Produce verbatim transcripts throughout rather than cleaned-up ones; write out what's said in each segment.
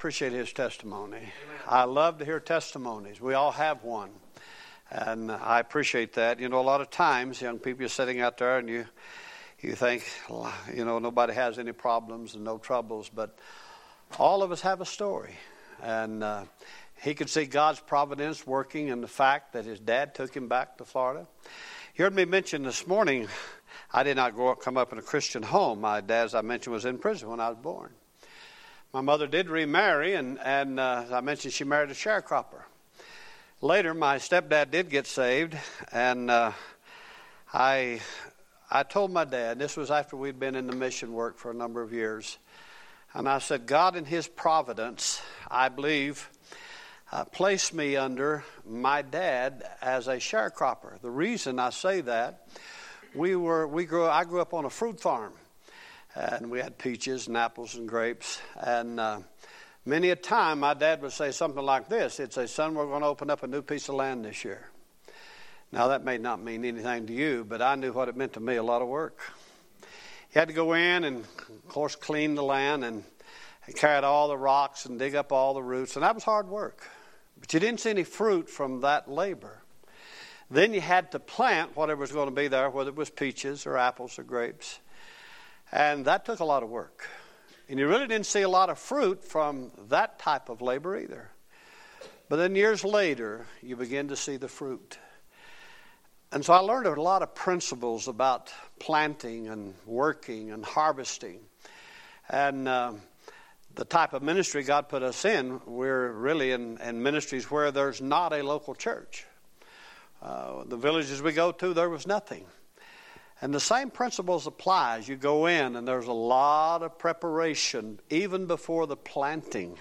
appreciate his testimony. Amen. I love to hear testimonies. We all have one. And I appreciate that. You know, a lot of times young people are sitting out there and you you think, you know, nobody has any problems and no troubles. But all of us have a story. And uh, he could see God's providence working in the fact that his dad took him back to Florida. You heard me mention this morning, I did not grow up, come up in a Christian home. My dad, as I mentioned, was in prison when I was born. My mother did remarry, and, and uh, as I mentioned, she married a sharecropper. Later, my stepdad did get saved, and uh, I I told my dad, this was after we'd been in the mission work for a number of years, and I said, God in his providence, I believe, uh, placed me under my dad as a sharecropper. The reason I say that, we were we grew I grew up on a fruit farm. And we had peaches and apples and grapes. And uh, many a time my dad would say something like this. He'd say, son, we're going to open up a new piece of land this year. Now, that may not mean anything to you, but I knew what it meant to me, a lot of work. You had to go in and, of course, clean the land and, and carry out all the rocks and dig up all the roots. And that was hard work. But you didn't see any fruit from that labor. Then you had to plant whatever was going to be there, whether it was peaches or apples or grapes. And that took a lot of work. And you really didn't see a lot of fruit from that type of labor either. But then years later, you begin to see the fruit. And so I learned a lot of principles about planting and working and harvesting. And uh, the type of ministry God put us in, we're really in, in ministries where there's not a local church. Uh, the villages we go to, there was nothing. And the same principles apply as you go in, and there's a lot of preparation even before the planting.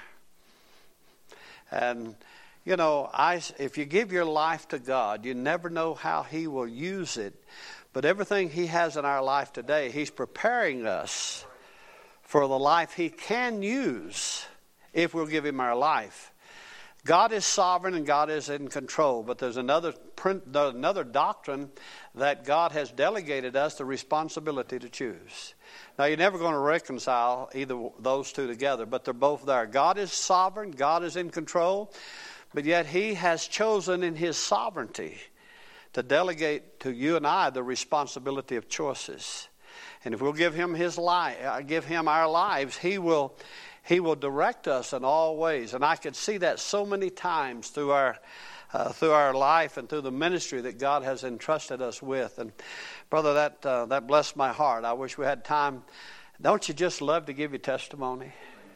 And, you know, I, if you give your life to God, you never know how he will use it. But everything he has in our life today, he's preparing us for the life he can use if we'll give him our life. God is sovereign and God is in control, but there's another another doctrine that God has delegated us the responsibility to choose. Now, you're never going to reconcile either those two together, but they're both there. God is sovereign, God is in control, but yet he has chosen in his sovereignty to delegate to you and I the responsibility of choices. And if we'll give him his life, give him our lives, he will He will direct us in all ways. And I could see that so many times through our uh, through our life and through the ministry that God has entrusted us with. And brother, that uh, that blessed my heart. I wish we had time. Don't you just love to give you testimony?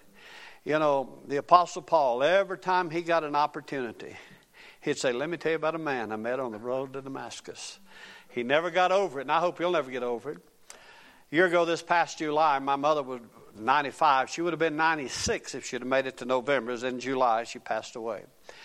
You know, the Apostle Paul, every time he got an opportunity, he'd say, let me tell you about a man I met on the road to Damascus. He never got over it, and I hope he'll never get over it. A year ago this past July, my mother was ninety-five. She would have been ninety-six if she'd have made it to November. It was in July she passed away.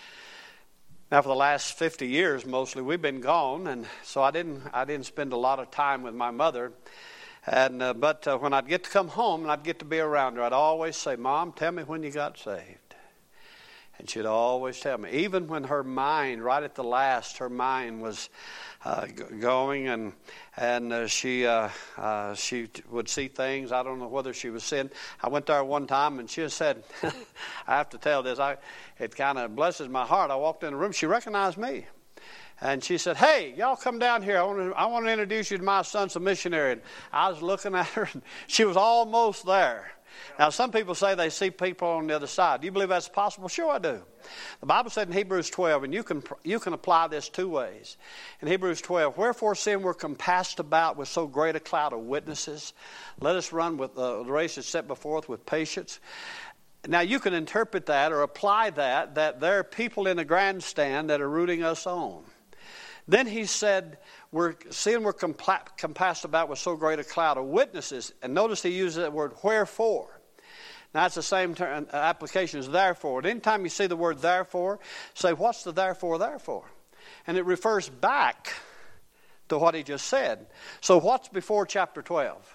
Now, for the last fifty years, mostly, we've been gone, and so I didn't I didn't spend a lot of time with my mother. And uh, But uh, when I'd get to come home and I'd get to be around her, I'd always say, Mom, tell me when you got saved. And she'd always tell me, even when her mind, right at the last, her mind was uh, going, and and uh, she uh, uh, she would see things. I don't know whether she was seeing. I went there one time, and she said, I have to tell this. I it kind of blesses my heart. I walked in the room. She recognized me. And she said, hey, y'all come down here. I want to I want to introduce you to my son's a missionary. And I was looking at her, and she was almost there. Now, some people say they see people on the other side. Do you believe that's possible? Sure, I do. The Bible said in Hebrews twelve, and you can you can apply this two ways. In Hebrews twelve, wherefore seeing we're compassed about with so great a cloud of witnesses, let us run with uh, the race that's set before us with patience. Now, you can interpret that or apply that, that there are people in the grandstand that are rooting us on. Then he said, we're seeing we're compa- compassed about with so great a cloud of witnesses. And notice he uses that word, wherefore. Now, it's the same term, application as therefore. And anytime you see the word therefore, say, what's the therefore, therefore? And it refers back to what he just said. So what's before chapter twelve?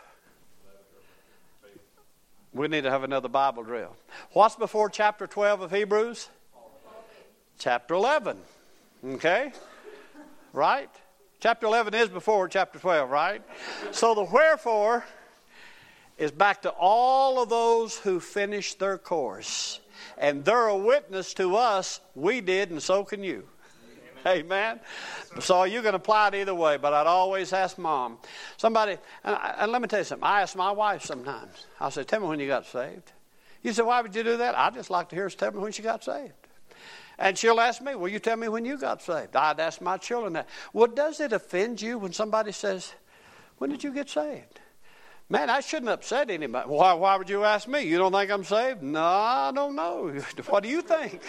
We need to have another Bible drill. What's before chapter twelve of Hebrews? Chapter eleven. Okay? Right? Chapter eleven is before chapter twelve, right? So the wherefore is back to all of those who finished their course. And they're a witness to us. We did, and so can you. Amen. So you can apply it either way, but I'd always ask Mom. Somebody, and, I, and let me tell you something. I ask my wife sometimes. I say, tell me when you got saved. You say, why would you do that? I just like to hear her tell me when she got saved. And she'll ask me, will you tell me when you got saved? I'd ask my children that. Well, does it offend you when somebody says, when did you get saved? Man, I shouldn't upset anybody. Why, why would you ask me? You don't think I'm saved? No, I don't know. What do you think?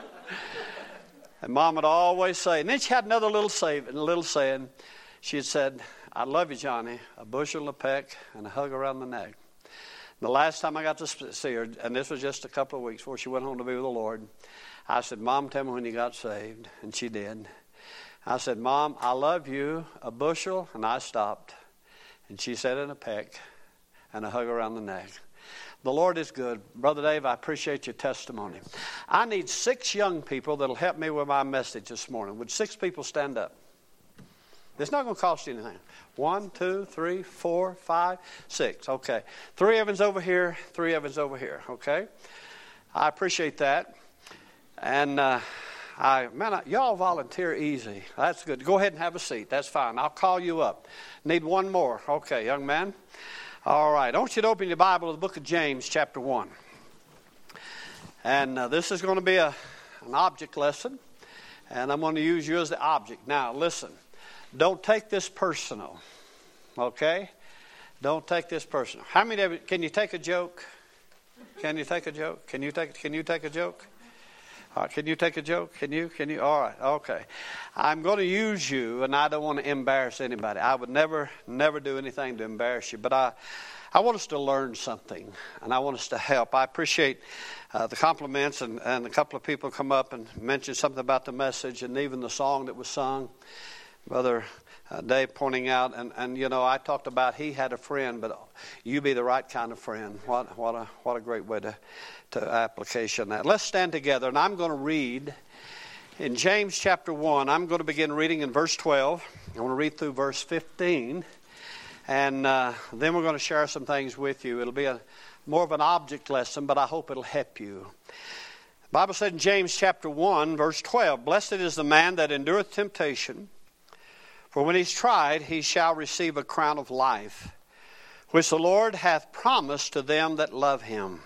And Mom would always say, and then she had another little, save, little saying. She had said, I love you, Johnny, a bushel, a peck, and a hug around the neck. The last time I got to see her, and this was just a couple of weeks before she went home to be with the Lord, I said, Mom, tell me when you got saved. And she did. I said, Mom, I love you, a bushel, and I stopped. And she said, and a peck, and a hug around the neck. The Lord is good. Brother Dave, I appreciate your testimony. I need six young people that will help me with my message this morning. Would six people stand up? It's not going to cost you anything. One, two, three, four, five, six. Okay. Three Evans over here, three Evans over here. Okay. I appreciate that. And uh, I, man, I, y'all volunteer easy. That's good. Go ahead and have a seat. That's fine. I'll call you up. Need one more. Okay, young man. All right. I want you to open your Bible to the book of James, chapter one. And uh, this is going to be a, an object lesson. And I'm going to use you as the object. Now, listen. Don't take this personal. Okay? Don't take this personal. How many of you, can you take a joke? Can you take a joke? Can you take, can you take a joke? All right, can you take a joke? Can you? Can you? All right. Okay. I'm going to use you, and I don't want to embarrass anybody. I would never, never do anything to embarrass you. But I, I want us to learn something, and I want us to help. I appreciate uh, the compliments, and, and a couple of people come up and mention something about the message and even the song that was sung. Brother uh, Dave pointing out, and, and you know, I talked about he had a friend, but you be the right kind of friend. What what a what a great way to to application that. Let's stand together, and I'm going to read in James chapter one. I'm going to begin reading in verse twelve. I want to read through verse fifteen, and uh, then we're going to share some things with you. It'll be a more of an object lesson, but I hope it'll help you. The Bible said in James chapter one, verse twelve, "Blessed is the man that endureth temptation. For when he's tried, he shall receive a crown of life, which the Lord hath promised to them that love him.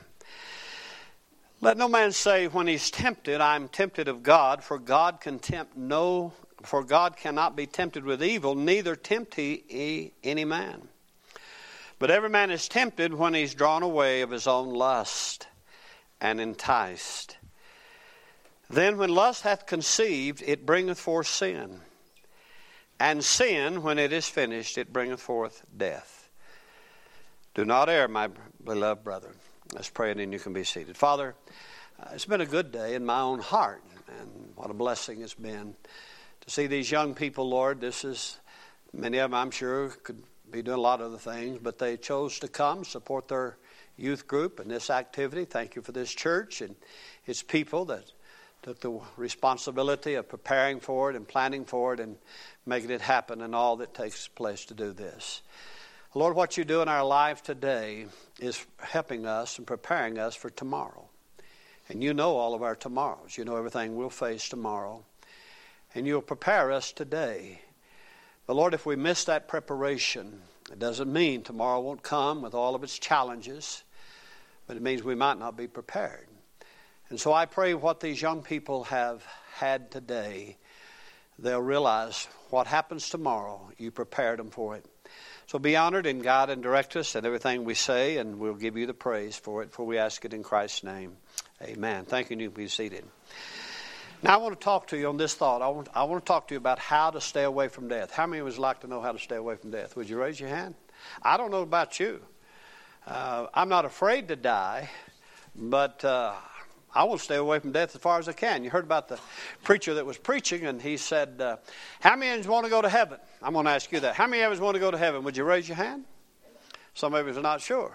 Let no man say when he's tempted, I am tempted of God, for God can tempt no, for God cannot be tempted with evil, neither tempt he any man. But every man is tempted when he's drawn away of his own lust and enticed. Then when lust hath conceived, it bringeth forth sin. And sin, when it is finished, it bringeth forth death. Do not err, my beloved brethren." Let's pray, and then you can be seated. Father, uh, it's been a good day in my own heart, and what a blessing it's been to see these young people, Lord. This is, many of them, I'm sure, could be doing a lot of other things, but they chose to come, support their youth group and this activity. Thank you for this church and its people that took the responsibility of preparing for it and planning for it and making it happen and all that takes place to do this. Lord, what you do in our life today is helping us and preparing us for tomorrow. And you know all of our tomorrows. You know everything we'll face tomorrow. And you'll prepare us today. But Lord, if we miss that preparation, it doesn't mean tomorrow won't come with all of its challenges, but it means we might not be prepared. And so I pray what these young people have had today, they'll realize what happens tomorrow, you prepared them for it. So be honored in God and direct us in everything we say, and we'll give you the praise for it, for we ask it in Christ's name. Amen. Thank you, and you can be seated. Now I want to talk to you on this thought. I want, I want to talk to you about how to stay away from death. How many of us would like to know how to stay away from death? Would you raise your hand? I don't know about you. Uh, I'm not afraid to die, but uh, I want to stay away from death as far as I can. You heard about the preacher that was preaching, and he said, uh, how many of us want to go to heaven? I'm going to ask you that. How many of us want to go to heaven? Would you raise your hand? Some of us are not sure.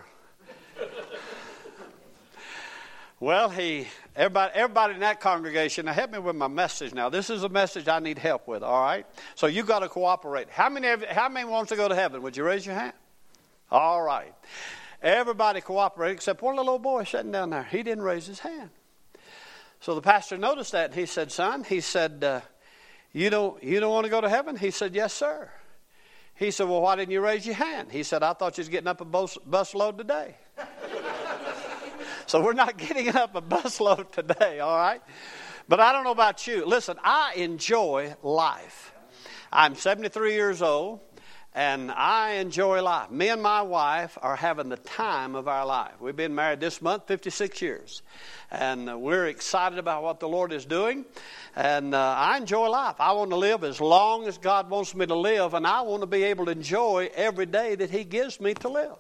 Well, he, everybody, everybody in that congregation, now help me with my message now. This is a message I need help with, all right? So you've got to cooperate. How many, of, how many wants to go to heaven? Would you raise your hand? All right. Everybody cooperated except one little old boy sitting down there. He didn't raise his hand. So the pastor noticed that, and he said, son, he said, uh, you don't you don't want to go to heaven? He said, yes, sir. He said, well, why didn't you raise your hand? He said, I thought you was getting up a bus, bus load today. So we're not getting up a bus load today, all right? But I don't know about you. Listen, I enjoy life. I'm seventy-three years old, and I enjoy life. Me and my wife are having the time of our life. We've been married this month fifty-six years, and we're excited about what the Lord is doing. And uh, I enjoy life. I want to live as long as God wants me to live, and I want to be able to enjoy every day that He gives me to live.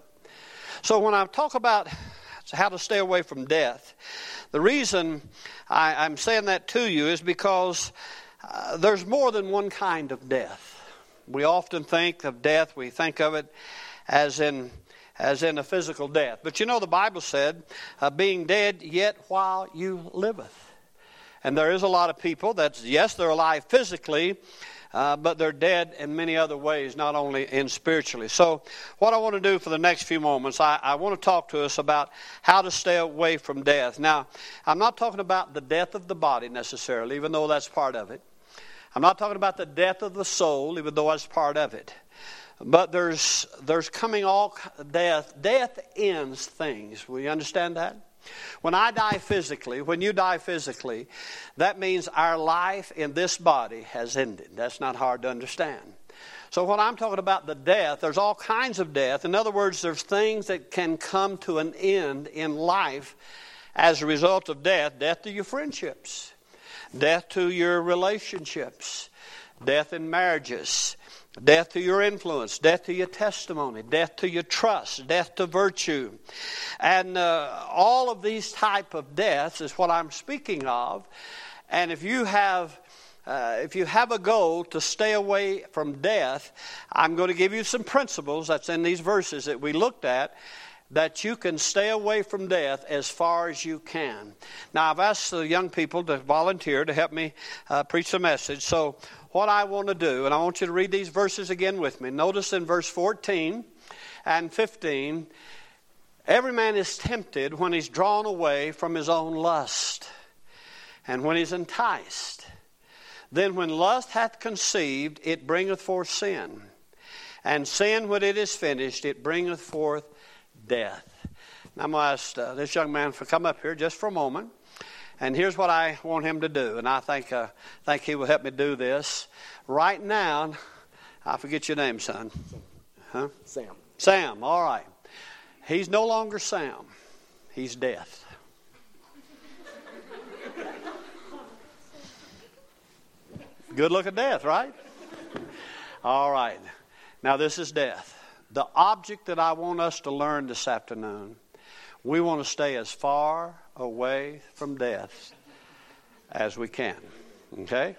So when I talk about how to stay away from death, the reason I, I'm saying that to you is because uh, there's more than one kind of death. We often think of death, we think of it as in as in a physical death. But you know, the Bible said, uh, being dead yet while you liveth. And there is a lot of people that's, yes, they're alive physically, uh, but they're dead in many other ways, not only in spiritually. So what I want to do for the next few moments, I, I want to talk to us about how to stay away from death. Now, I'm not talking about the death of the body necessarily, even though that's part of it. I'm not talking about the death of the soul, even though that's part of it. But there's there's coming all death. Death ends things. Will you understand that? When I die physically, when you die physically, that means our life in this body has ended. That's not hard to understand. So when I'm talking about the death, there's all kinds of death. In other words, there's things that can come to an end in life as a result of death. Death to your friendships, death to your relationships, death in marriages, death to your influence, death to your testimony, death to your trust, death to virtue. And uh, all of these type of deaths is what I'm speaking of. And if you have uh, if you have a goal to stay away from death, I'm going to give you some principles that's in these verses that we looked at, that you can stay away from death as far as you can. Now, I've asked the young people to volunteer to help me uh, preach the message. So what I want to do, and I want you to read these verses again with me. Notice in verse fourteen and fifteen, every man is tempted when he's drawn away from his own lust, and when he's enticed. Then when lust hath conceived, it bringeth forth sin. And sin, when it is finished, it bringeth forth death. Now I'm going to ask uh, this young man to come up here just for a moment. And here's what I want him to do. And I think uh, think he will help me do this. Right now, I forget your name, son. Huh? Sam. Sam, all right. He's no longer Sam. He's death. Good look at death, right? All right. Now this is death. The object that I want us to learn this afternoon, we want to stay as far away from death as we can. Okay?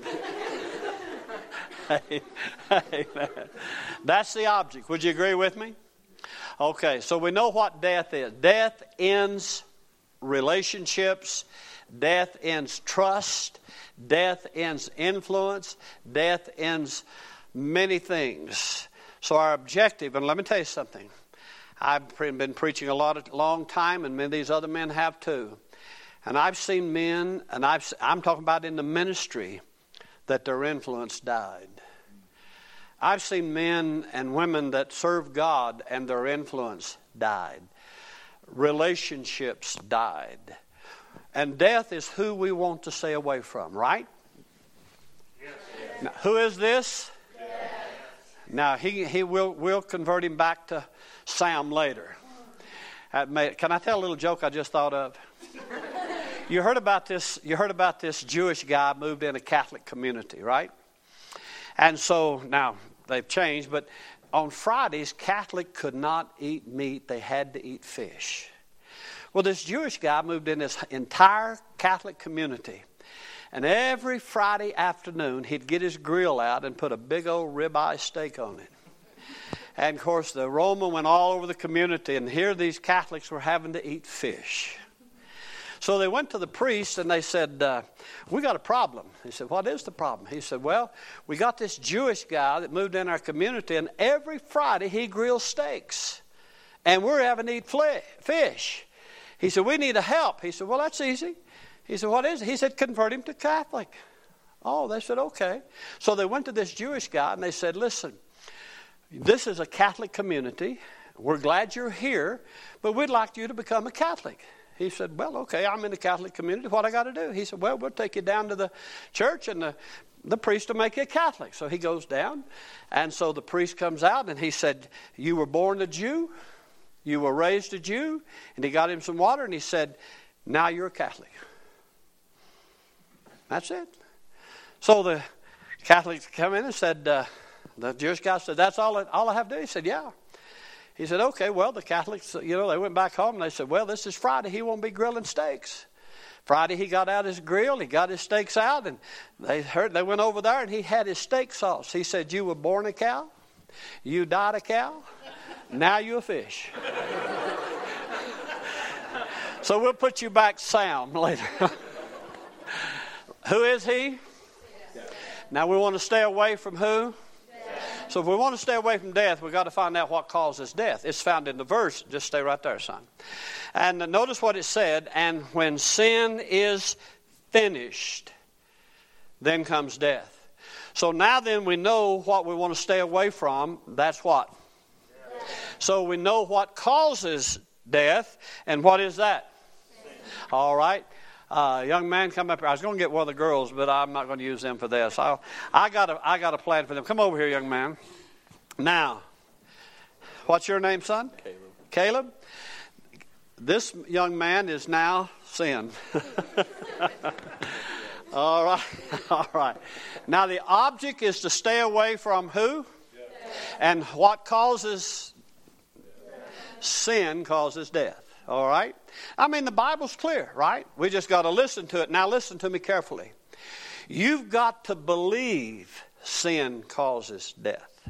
Amen. That's the object. Would you agree with me? Okay, so we know what death is. Death ends relationships. Death ends trust. Death ends influence. Death ends many things. So our objective, and let me tell you something. I've been preaching a lot, a long time, and many of these other men have too. And I've seen men, and I've, I'm talking about in the ministry, that their influence died. I've seen men and women that serve God, and their influence died. Relationships died. And death is who we want to stay away from, right? Yes. Now, who is this? Yes. Now, he, he will we'll convert him back to Sam later. Made, can I tell a little joke I just thought of? You heard about this. You heard about this Jewish guy moved in a Catholic community, right? And so now they've changed, but on Fridays, Catholic could not eat meat; they had to eat fish. Well, this Jewish guy moved in this entire Catholic community, and every Friday afternoon he'd get his grill out and put a big old ribeye steak on it. And, of course, the aroma went all over the community, and here these Catholics were having to eat fish. So they went to the priest, and they said, uh, we got a problem. He said, what is the problem? He said, well, we got this Jewish guy that moved in our community, and every Friday he grills steaks, and we're having to eat fish. He said, we need a help. He said, well, that's easy. He said, what is it? He said, convert him to Catholic. Oh, they said, okay. So they went to this Jewish guy and they said, listen, this is a Catholic community. We're glad you're here, but we'd like you to become a Catholic. He said, well, okay, I'm in the Catholic community. What I got to do? He said, well, we'll take you down to the church and the, the priest will make you a Catholic. So he goes down, and so the priest comes out and he said, you were born a Jew, you were raised a Jew, and he got him some water and he said, now you're a Catholic. That's it. So the Catholics come in and said, uh, the Jewish guy said, that's all I, all I have to do? He said, yeah. He said, okay, well, the Catholics, you know, they went back home and they said, well, this is Friday. He won't be grilling steaks. Friday he got out his grill. He got his steaks out, and they heard they went over there, and he had his steak sauce. He said, you were born a cow. You died a cow. Now you're a fish. So we'll put you back sound later. Who is he? Now we want to stay away from who? Death. So if we want to stay away from death, we've got to find out what causes death. It's found in the verse. Just stay right there, son. And notice what it said. And when sin is finished, then comes death. So now then we know what we want to stay away from. That's what? Death. So we know what causes death. And what is that? Sin. All right. Uh, young man, come up here. I was going to get one of the girls, but I'm not going to use them for this. I'll, I got a, I got a plan for them. Come over here, young man. Now, what's your name, son? Caleb. Caleb? This young man is now sin. All right. All right. Now, the object is to stay away from who? Death. And what causes? Death. Sin causes death. All right? I mean, the Bible's clear, right? We just got to listen to it. Now, listen to me carefully. You've got to believe sin causes death.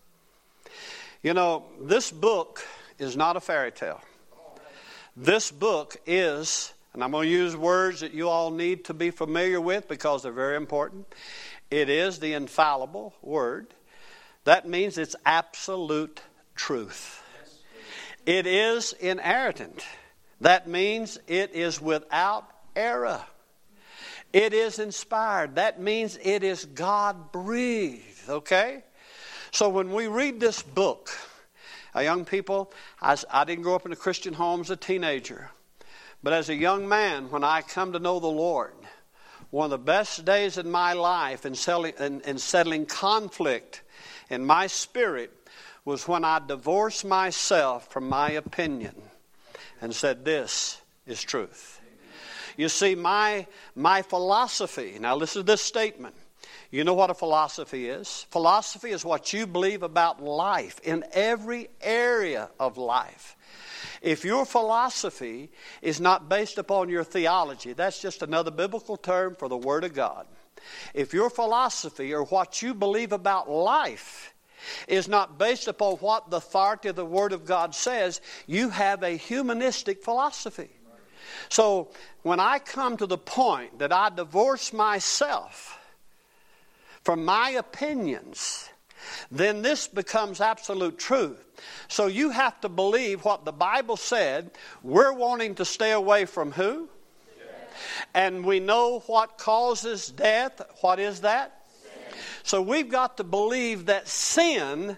You know, this book is not a fairy tale. This book is, and I'm going to use words that you all need to be familiar with because they're very important. It is the infallible word. That means it's absolute truth. It is inerrant. That means it is without error. It is inspired. That means it is God-breathed, okay? So when we read this book, uh, young people, I, I didn't grow up in a Christian home as a teenager. But as a young man, when I come to know the Lord, one of the best days in my life in, selling, in, in settling conflict in my spirit was when I divorced myself from my opinion and said, this is truth. You see, my, my philosophy, now listen to this statement. You know what a philosophy is? Philosophy is what you believe about life in every area of life. If your philosophy is not based upon your theology, that's just another biblical term for the Word of God. If your philosophy or what you believe about life is not based upon what the authority of the Word of God says, you have a humanistic philosophy. So when I come to the point that I divorce myself from my opinions, then this becomes absolute truth. So you have to believe what the Bible said. We're wanting to stay away from who? Death. And we know what causes death. What is that? So we've got to believe that sin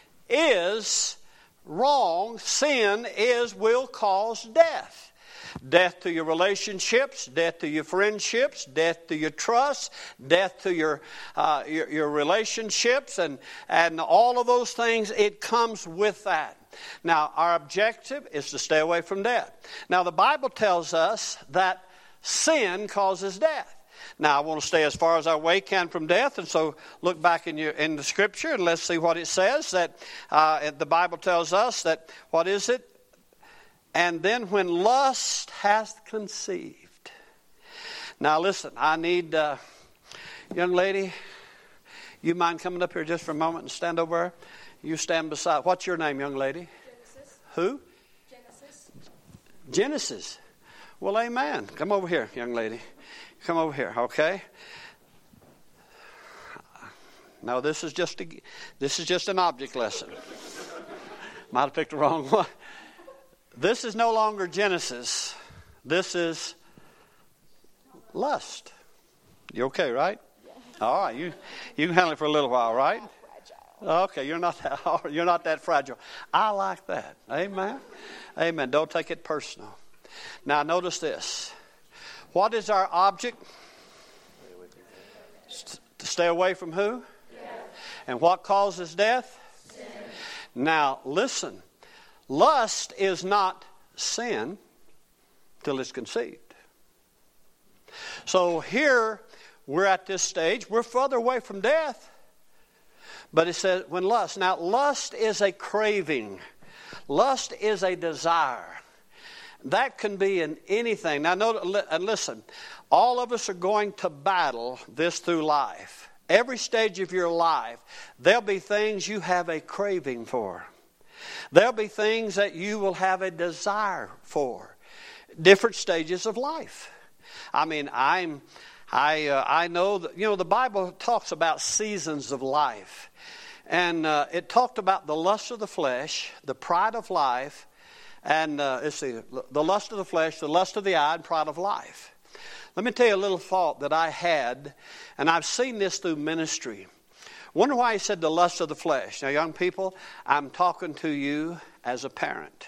is wrong. Sin is will cause death. Death to your relationships, death to your friendships, death to your trust, death to your uh, your, your relationships, and, and all of those things, it comes with that. Now, our objective is to stay away from death. Now, the Bible tells us that sin causes death. Now, I want to stay as far as our way can from death, and so look back in your in the Scripture and let's see what it says. That uh, the Bible tells us that, what is it? And then when lust hath conceived. Now, listen, I need, uh, young lady, you mind coming up here just for a moment and stand over there? You stand beside. What's your name, young lady? Genesis. Who? Genesis. Genesis. Well, amen. Come over here, young lady. Come over here, okay? No, this is just a, this is just an object lesson. Might have picked the wrong one. This is no longer Genesis. This is Lust. You okay, right? Yeah. All right. You you can handle it for a little while, right? Okay, you're not that, you're not that fragile. I like that. Amen. Amen. Don't take it personal. Now notice this. What is our object? To stay away from who? Death. And what causes death? Sin. Now listen. Lust is not sin till it's conceived. So here we're at this stage. We're further away from death. But it says when lust. Now lust is a craving. Lust is a desire. That can be in anything. Now note, and listen. All of us are going to battle this through life. Every stage of your life, there'll be things you have a craving for. There'll be things that you will have a desire for. Different stages of life. I mean, I'm, I, uh, I know that, you know, the Bible talks about seasons of life. And uh, it talked about the lust of the flesh, the pride of life, and uh, let's see, the lust of the flesh, the lust of the eye, and pride of life. Let me tell you a little thought that I had, and I've seen this through ministry. Wonder why he said the lust of the flesh. Now, young people, I'm talking to you as a parent.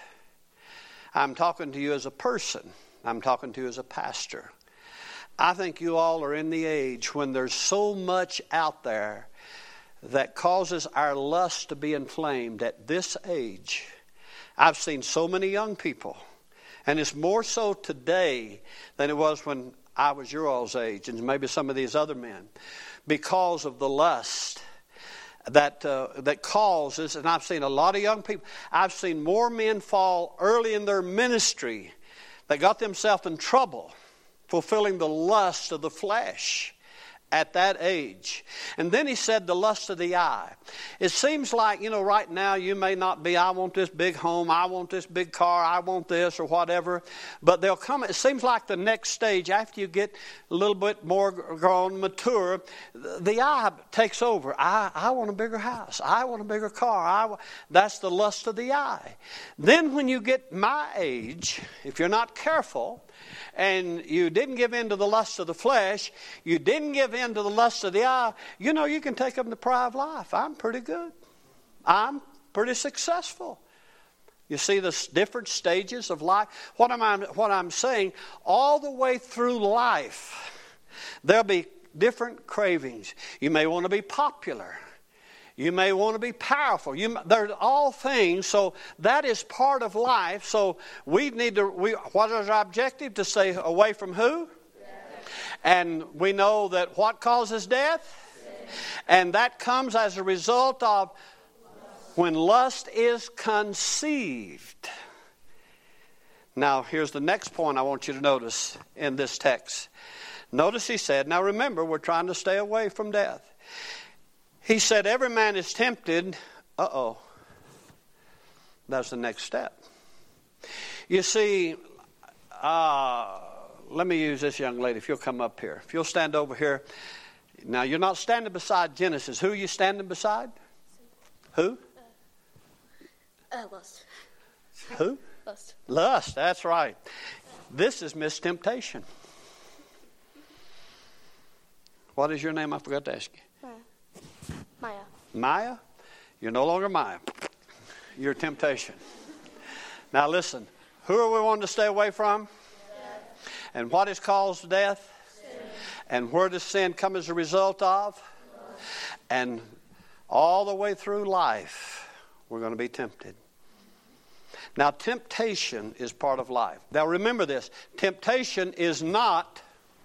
I'm talking to you as a person. I'm talking to you as a pastor. I think you all are in the age when there's so much out there that causes our lust to be inflamed at this age. I've seen so many young people, and it's more so today than it was when I was your all's age, and maybe some of these other men, because of the lust that uh, that causes, and I've seen a lot of young people, I've seen more men fall early in their ministry that got themselves in trouble fulfilling the lust of the flesh at that age. And then he said the lust of the eye. It seems like, you know, right now you may not be, I want this big home, I want this big car, I want this or whatever. But they'll come, it seems like the next stage, after you get a little bit more grown, mature, the eye takes over. I, I want a bigger house. I want a bigger car. I, that's the lust of the eye. Then when you get my age, if you're not careful, and you didn't give in to the lust of the flesh, you didn't give in to the lust of the eye, you know, you can take up the pride of life. I'm pretty good. I'm pretty successful. You see the different stages of life? What am I, what I'm saying, all the way through life, there'll be different cravings. You may want to be popular. You may want to be powerful. You, they're all things, so that is part of life. So we need to, we, what is our objective? To stay away from who? Death. And we know that what causes death? Sin. And that comes as a result of when lust is conceived. Now, here's the next point I want you to notice in this text. Notice he said, now remember, we're trying to stay away from death. He said, every man is tempted. Uh-oh. That's the next step. You see, uh, let me use this young lady. If you'll come up here. If you'll stand over here. Now, you're not standing beside Genesis. Who are you standing beside? Who? Uh, uh, lust. Who? Lust. Lust, that's right. This is Miss Temptation. What is your name? I forgot to ask you. Maya. Maya? You're no longer Maya. You're Temptation. Now listen, who are we wanting to stay away from? Death. And what has caused death? Sin. And where does sin come as a result of? Love. And all the way through life, we're going to be tempted. Now temptation is part of life. Now remember this, temptation is not,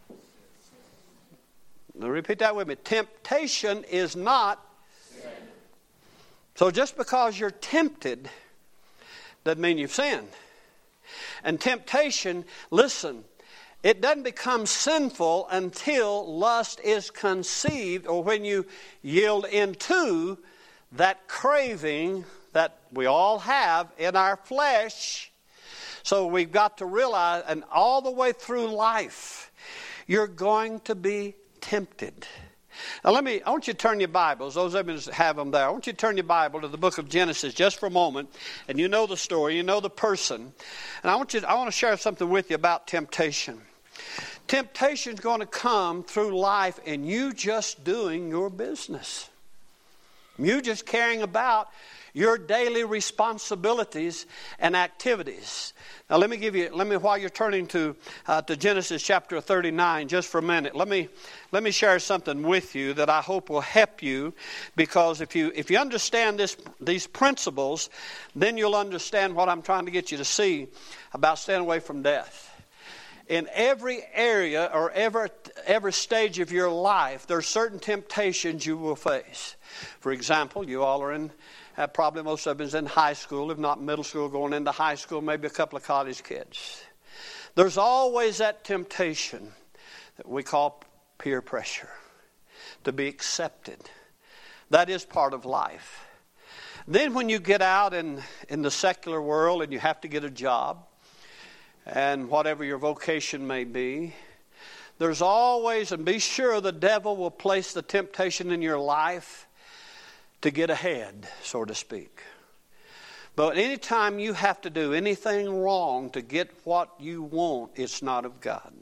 let me repeat that with me. Temptation is not sin. So just because you're tempted doesn't mean you've sinned. And temptation, listen, it doesn't become sinful until lust is conceived or when you yield into that craving that we all have in our flesh. So we've got to realize, and all the way through life, you're going to be tempted. Now let me, I want you to turn your Bibles, those of you that have them there, I want you to turn your Bible to the book of Genesis just for a moment, and you know the story, you know the person, and I want you, I want to share something with you about temptation. Temptation's going to come through life and you just doing your business. You just caring about your daily responsibilities and activities. Now let me give you, let me, while you're turning to uh, to Genesis chapter thirty-nine, just for a minute, let me let me share something with you that I hope will help you, because if you if you understand this these principles, then you'll understand what I'm trying to get you to see about staying away from death. In every area or every every stage of your life, there are certain temptations you will face. For example, you all are in. Uh, probably most of them is in high school, if not middle school, going into high school, maybe a couple of college kids. There's always that temptation that we call peer pressure, to be accepted. That is part of life. Then when you get out in, in the secular world and you have to get a job, and whatever your vocation may be, there's always, and be sure the devil will place the temptation in your life to get ahead, so to speak. But anytime you have to do anything wrong to get what you want, it's not of God.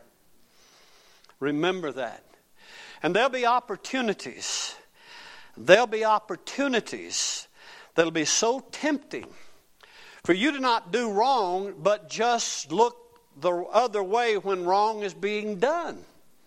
Remember that. And there'll be opportunities. There'll be opportunities that'll be so tempting for you to not do wrong, but just look the other way when wrong is being done.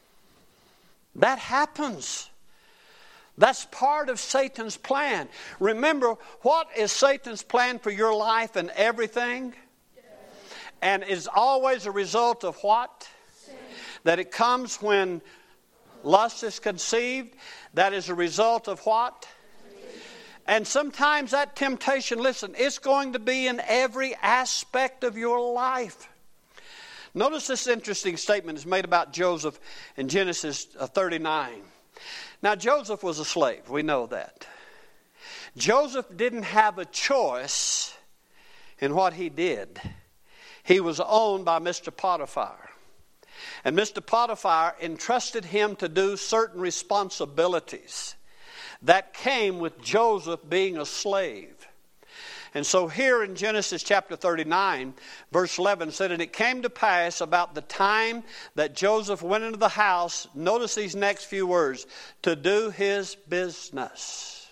That happens. That's part of Satan's plan. Remember, what is Satan's plan for your life and everything? Yes. And is always a result of what? Sin. That it comes when lust is conceived. That is a result of what? Sin. And sometimes that temptation, listen, it's going to be in every aspect of your life. Notice this interesting statement is made about Joseph in Genesis thirty-nine. Now, Joseph was a slave. We know that. Joseph didn't have a choice in what he did. He was owned by Mister Potiphar. And Mister Potiphar entrusted him to do certain responsibilities that came with Joseph being a slave. And so here in Genesis chapter thirty-nine, verse eleven said, and it came to pass about the time that Joseph went into the house, notice these next few words, to do his business.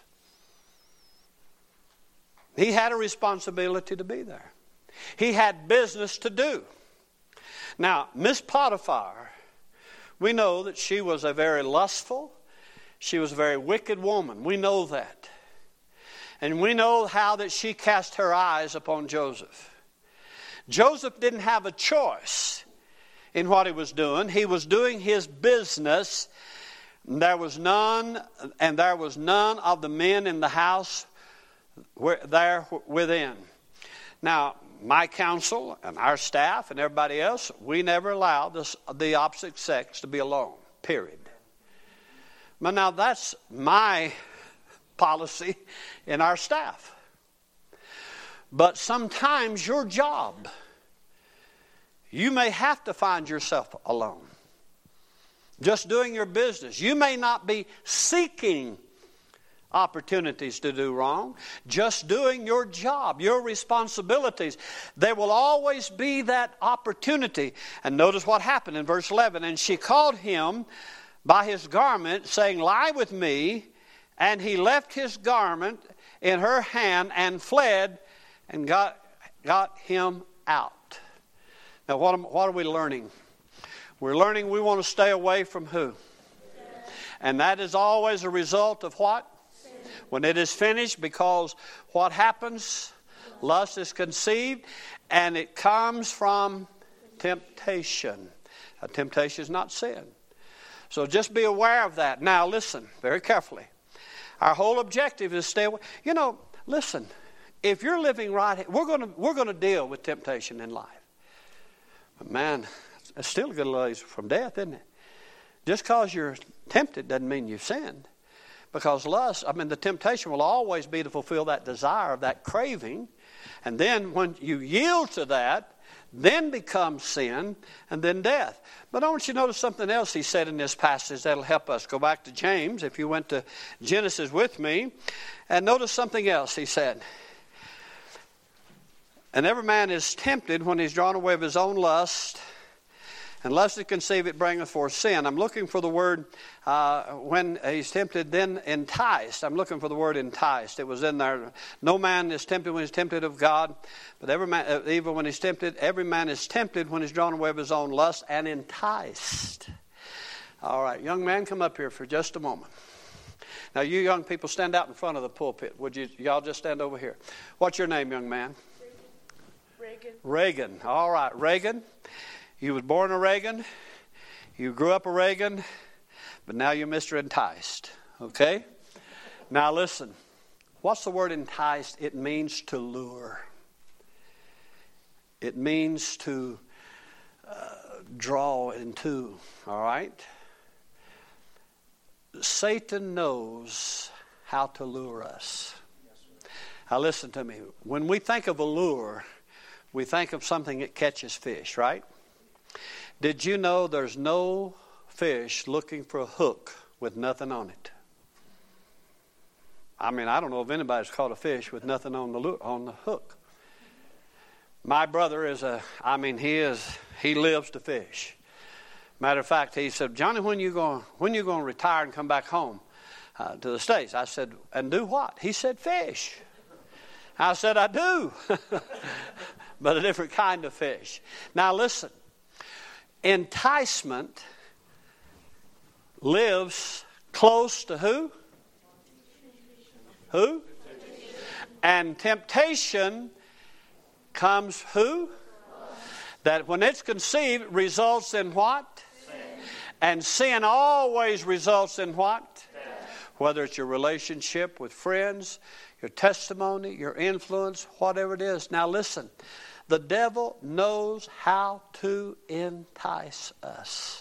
He had a responsibility to be there. He had business to do. Now, Miss Potiphar, we know that she was a very lustful, she was a very wicked woman. We know that. And we know how that she cast her eyes upon Joseph. Joseph didn't have a choice in what he was doing. He was doing his business. There was none, and there was none of the men in the house there within. Now, my counsel and our staff and everybody else, we never allow this, the opposite sex to be alone, period. But now that's my policy in our staff. But sometimes your job, you may have to find yourself alone, just doing your business. You may not be seeking opportunities to do wrong, just doing your job, your responsibilities. There will always be that opportunity. And notice what happened in verse eleven. And she called him by his garment, saying, lie with me. And he left his garment in her hand and fled and got, got him out. Now, what, am, what are we learning? We're learning we want to stay away from who? And that is always a result of what? Sin. When it is finished, because what happens? Lust is conceived, and it comes from temptation. A temptation is not sin. So just be aware of that. Now, listen very carefully. Our whole objective is stay away. You know, listen, if you're living right, we're going to we're going to deal with temptation in life. But man, it's still a good ways from death, isn't it? Just because you're tempted doesn't mean you've sinned. Because lust, I mean, the temptation will always be to fulfill that desire, that craving. And then when you yield to that, then becomes sin, and then death. But I want you to notice something else he said in this passage that'll help us. Go back to James, if you went to Genesis with me, and notice something else he said. And every man is tempted when he's drawn away of his own lust And lust is conceived, it bringeth forth sin. I'm looking for the word, uh, when he's tempted, then enticed. I'm looking for the word enticed. It was in there. No man is tempted when he's tempted of God, but every man, uh, even when he's tempted, every man is tempted when he's drawn away of his own lust and enticed. All right, young man, come up here for just a moment. Now, you young people, stand out in front of the pulpit. Would you, y'all just stand over here? What's your name, young man? Reagan. Reagan. All right, Reagan. You was born a Reagan. You grew up a Reagan. But now you're Mister Enticed. Okay? Now listen. What's the word enticed? It means to lure. It means to uh, draw into. All right? Satan knows how to lure us. Now listen to me. When we think of a lure, we think of something that catches fish, right? Did you know there's no fish looking for a hook with nothing on it? I mean, I don't know if anybody's caught a fish with nothing on the lure, on the hook. My brother is a, I mean, he is, he lives to fish. Matter of fact, he said, Johnny, when you going, when you going to retire and come back home uh, to the States? I said, and do what? He said, fish. I said, I do. But a different kind of fish. Now listen. Enticement lives close to who? Who? And temptation comes who? That when it's conceived results in what? Sin. And sin always results in what? Death. Whether it's your relationship with friends, your testimony, your influence, whatever it is. Now listen. The devil knows how to entice us.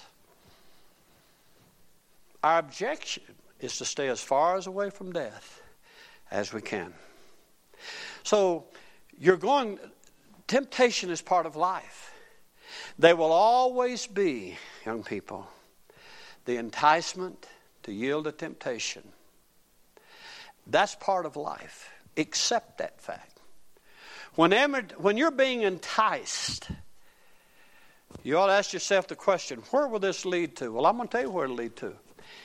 Our objection is to stay as far as away from death as we can. So you're going, temptation is part of life. There will always be, young people, the enticement to yield to temptation. That's part of life. Accept that fact. Whenever, when you're being enticed, you ought to ask yourself the question, where will this lead to? Well, I'm going to tell you where it'll lead to.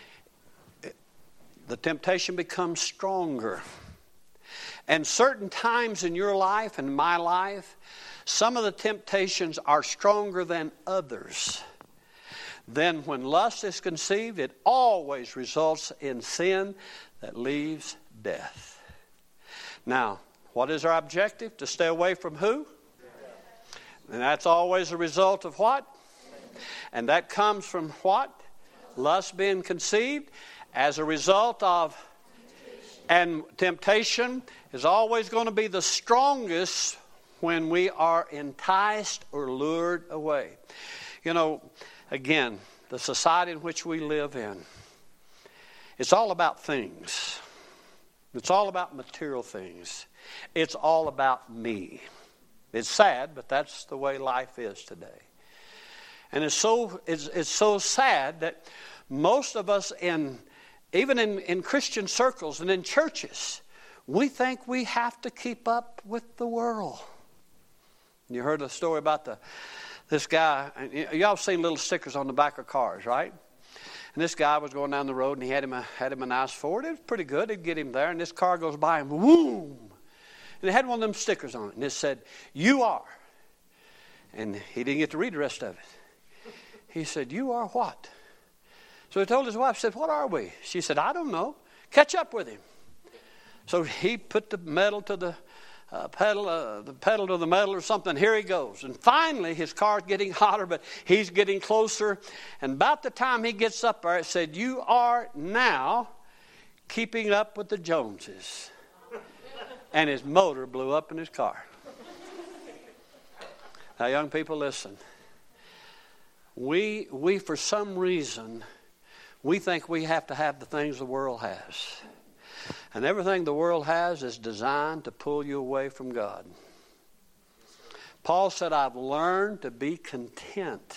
The temptation becomes stronger. And certain times in your life and my life, some of the temptations are stronger than others. Then when lust is conceived, it always results in sin that leaves death. Now, what is our objective? To stay away from who? And that's always a result of what? And that comes from what? Lust being conceived as a result of, and temptation is always going to be the strongest when we are enticed or lured away. You know, again, the society in which we live in, it's all about things. It's all about material things. It's all about me. It's sad, but that's the way life is today. And it's so it's, it's so sad that most of us, in even in, in Christian circles and in churches, we think we have to keep up with the world. You heard the story about the this guy. Y'all seen little stickers on the back of cars, right? And this guy was going down the road, and he had him a, had him a nice Ford. It was pretty good. It'd get him there, and this car goes by, and boom! And it had one of them stickers on it, and it said, "You are." And he didn't get to read the rest of it. He said, "You are what?" So he told his wife, said, "What are we?" She said, "I don't know. Catch up with him." So he put the metal to the uh, pedal, uh, the pedal to the metal or something. Here he goes. And finally, his car's getting hotter, but he's getting closer. And about the time he gets up there, it said, "You are now keeping up with the Joneses." And his motor blew up in his car. Now, young people, listen. We, we for some reason, we think we have to have the things the world has. And everything the world has is designed to pull you away from God. Paul said, "I've learned to be content."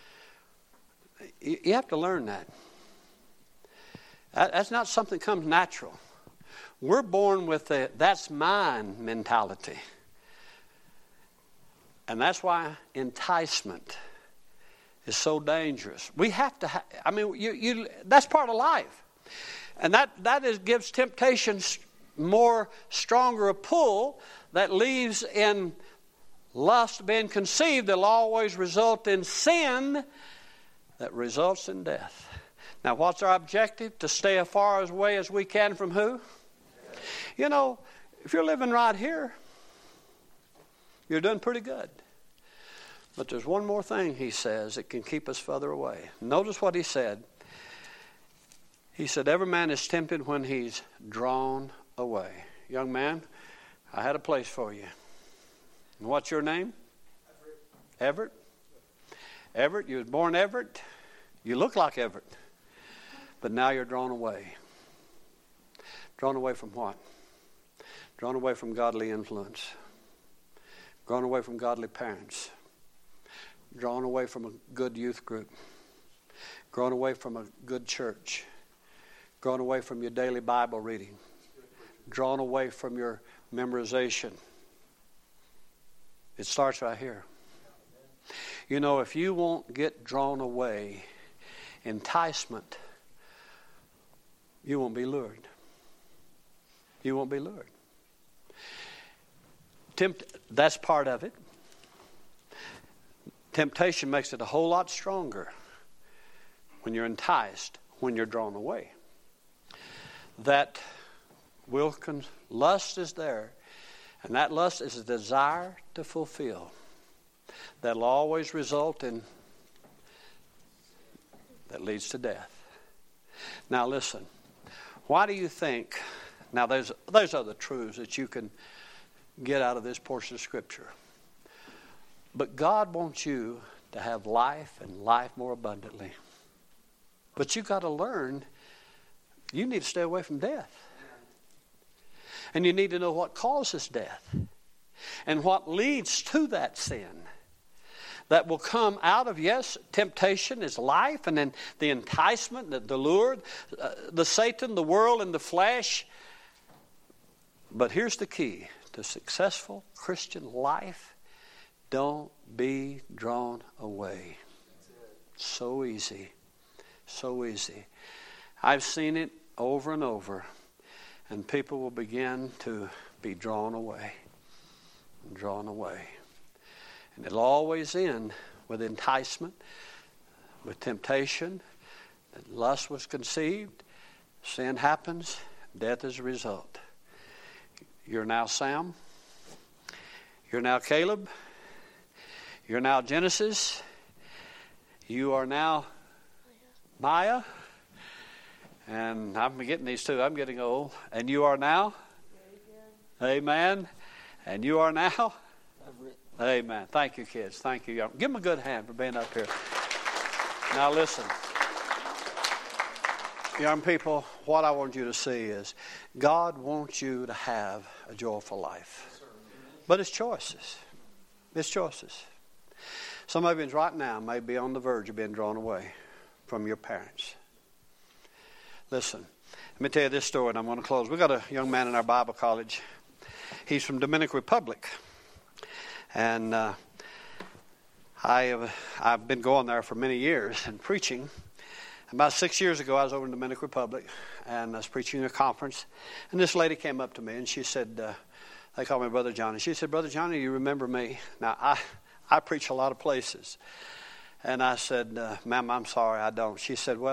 You have to learn that. That's not something that comes natural. We're born with a "that's mine" mentality. And that's why enticement is so dangerous. We have to, ha- I mean, you, you, that's part of life. And that, that is, gives temptation more stronger a pull that leaves in lust being conceived. That'll always result in sin that results in death. Now, what's our objective? To stay as far away as we can from who? You know, if you're living right here, you're doing pretty good. But there's one more thing, he says, that can keep us further away. Notice what he said. He said, every man is tempted when he's drawn away. Young man, I had a place for you. And what's your name? Everett. Everett? Everett, you was born Everett. You look like Everett. But now you're drawn away. Drawn away from what? Drawn away from godly influence. Drawn away from godly parents. Drawn away from a good youth group. Drawn away from a good church. Drawn away from your daily Bible reading. Drawn away from your memorization. It starts right here. You know, if you won't get drawn away, enticement, you won't be lured. You won't be lured. Tempt, that's part of it. Temptation makes it a whole lot stronger when you're enticed, when you're drawn away. That will con- lust is there, and that lust is a desire to fulfill. That'll always result in, that leads to death. Now listen, why do you think, now there's, there's other truths that you can get out of this portion of Scripture. But God wants you to have life and life more abundantly. But you've got to learn, you need to stay away from death. And you need to know what causes death and what leads to that sin that will come out of, yes, temptation is life, and then the enticement, the, the lure, uh, the Satan, the world, and the flesh. But here's the key to successful Christian life. Don't be drawn away. So easy. So easy. I've seen it over and over. And people will begin to be drawn away. Drawn away. And it'll always end with enticement, with temptation. That lust was conceived. Sin happens. Death is a result. You're now Sam. You're now Caleb. You're now Genesis. You are now Maya. And I'm getting these two. I'm getting old. And you are now? Amen. And you are now? Amen. Thank you, kids. Thank you. Give them a good hand for being up here. Now listen. Young people, what I want you to see is God wants you to have a joyful life. But it's choices. It's choices. Some of you right now may be on the verge of being drawn away from your parents. Listen, let me tell you this story and I'm going to close. We've got a young man in our Bible college. He's from Dominican Republic. And uh, I have, I've been going there for many years and preaching. About six years ago, I was over in Dominican Republic, and I was preaching at a conference. And this lady came up to me, and she said, uh, they call me Brother Johnny. She said, Brother Johnny, you remember me? Now, I, I preach a lot of places. And I said, uh, ma'am, I'm sorry, I don't. She said, well,